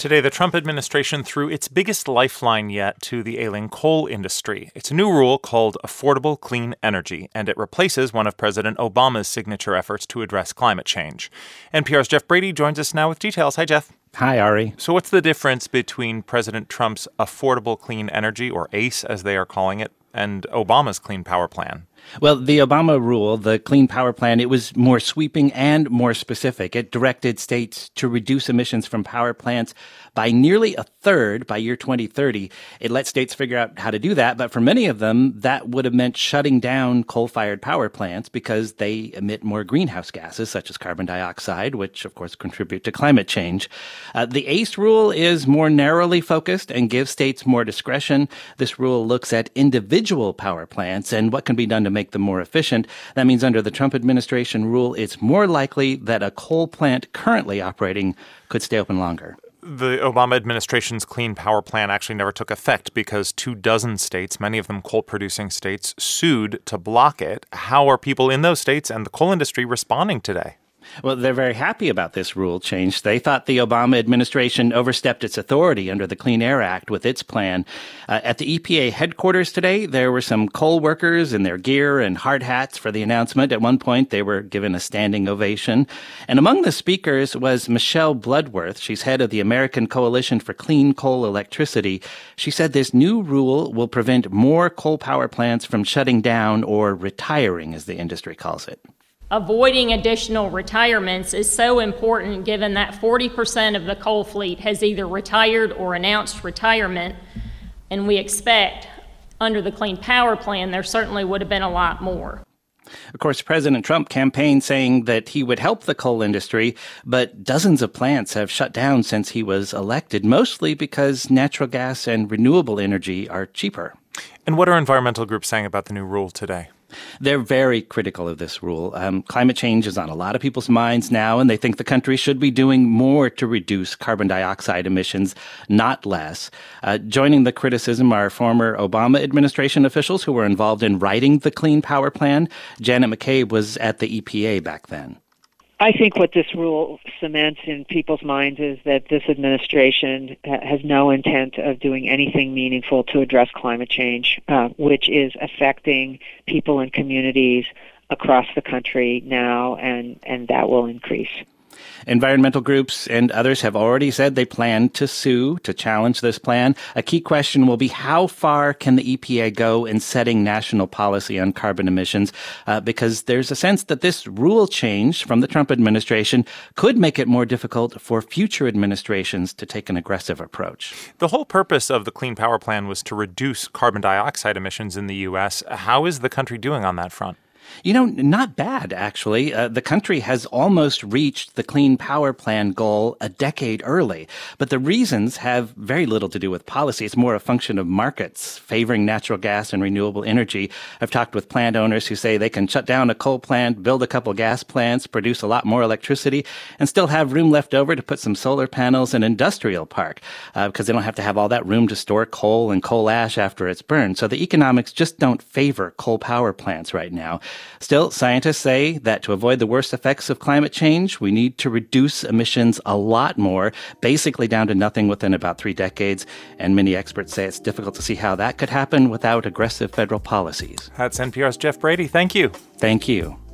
Today, the Trump administration threw its biggest lifeline yet to the ailing coal industry. It's a new rule called Affordable Clean Energy, and it replaces one of President Obama's signature efforts to address climate change. NPR's Jeff Brady joins us now with details. Hi, Jeff. Hi, Ari. So what's the difference between President Trump's Affordable Clean Energy, or ACE as they are calling it, and Obama's Clean Power Plan? Well, the Obama rule, the Clean Power Plan, it was more sweeping and more specific. It directed states to reduce emissions from power plants by nearly a third by year 2030. It let states figure out how to do that, but for many of them, that would have meant shutting down coal-fired power plants because they emit more greenhouse gases, such as carbon dioxide, which, of course, contribute to climate change. The ACE rule is more narrowly focused and gives states more discretion. This rule looks at individual power plants and what can be done to make them more efficient. That means under the Trump administration rule, it's more likely that a coal plant currently operating could stay open longer. The Obama administration's Clean Power Plan actually never took effect because 24 states, many of them coal-producing states, sued to block it. How are people in those states and the coal industry responding today? Well, they're very happy about this rule change. They thought the Obama administration overstepped its authority under the Clean Air Act with its plan. At the EPA headquarters today, there were some coal workers in their gear and hard hats for the announcement. At one point, they were given a standing ovation. And among the speakers was Michelle Bloodworth. She's head of the American Coalition for Clean Coal Electricity. She said this new rule will prevent more coal power plants from shutting down or retiring, as the industry calls it. Avoiding additional retirements is so important given that 40% of the coal fleet has either retired or announced retirement, and we expect under the Clean Power Plan there certainly would have been a lot more. Of course, President Trump campaigned saying that he would help the coal industry, but dozens of plants have shut down since he was elected, mostly because natural gas and renewable energy are cheaper. And what are environmental groups saying about the new rule today? They're very critical of this rule. Climate change is on a lot of people's minds now, and they think the country should be doing more to reduce carbon dioxide emissions, not less. Joining the criticism are former Obama administration officials who were involved in writing the Clean Power Plan. Janet McCabe was at the EPA back then. I think what this rule cements in people's minds is that this administration has no intent of doing anything meaningful to address climate change, which is affecting people and communities across the country now, and that will increase. Environmental groups and others have already said they plan to sue to challenge this plan. A key question will be how far can the EPA go in setting national policy on carbon emissions? Because there's a sense that this rule change from the Trump administration could make it more difficult for future administrations to take an aggressive approach. The whole purpose of the Clean Power Plan was to reduce carbon dioxide emissions in the U.S. How is the country doing on that front? You know, not bad, actually. The country has almost reached the Clean Power Plan goal a decade early. But the reasons have very little to do with policy. It's more a function of markets favoring natural gas and renewable energy. I've talked with plant owners who say they can shut down a coal plant, build a couple gas plants, produce a lot more electricity, and still have room left over to put some solar panels in an industrial park because they don't have to have all that room to store coal and coal ash after it's burned. So the economics just don't favor coal power plants right now. Still, scientists say that to avoid the worst effects of climate change, we need to reduce emissions a lot more, basically down to nothing within about 3 decades. And many experts say it's difficult to see how that could happen without aggressive federal policies. That's NPR's Jeff Brady. Thank you. Thank you.